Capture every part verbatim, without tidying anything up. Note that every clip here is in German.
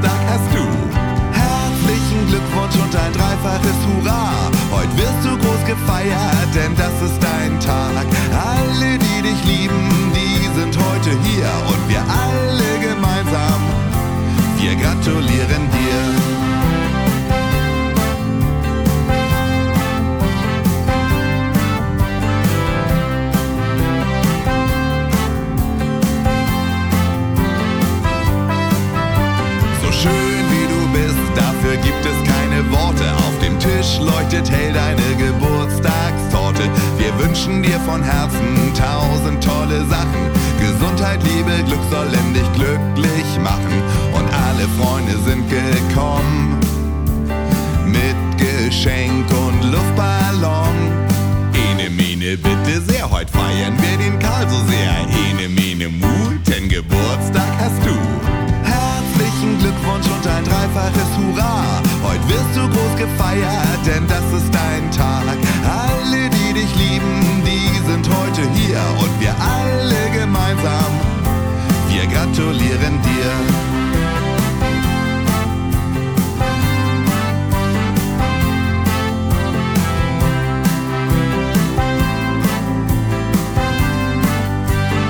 Geburtstag hast du. Herzlichen Glückwunsch und ein dreifaches Hurra. Heute wirst du groß gefeiert, denn das ist dein Tag. Alle, die dich lieben, die sind heute hier. Und wir alle gemeinsam, wir gratulieren dir. Schön wie du bist, dafür gibt es keine Worte. Auf dem Tisch leuchtet hell deine Geburtstagstorte. Wir wünschen dir von Herzen tausend tolle Sachen. Gesundheit, Liebe, Glück sollen dich glücklich machen. Und alle Freunde sind gekommen mit Geschenk und Luftballon. Ene Mene bitte sehr, heute feiern wir den Karl so sehr. Ene Mene Mut, denn Geburtstag hast du. Herzlichen Glückwunsch und ein dreifaches Hurra. Heute wirst du groß gefeiert, denn das ist dein Tag. Alle, die dich lieben, die sind heute hier. Und wir alle gemeinsam, wir gratulieren dir.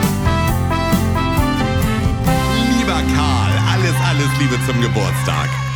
Alles Liebe zum Geburtstag.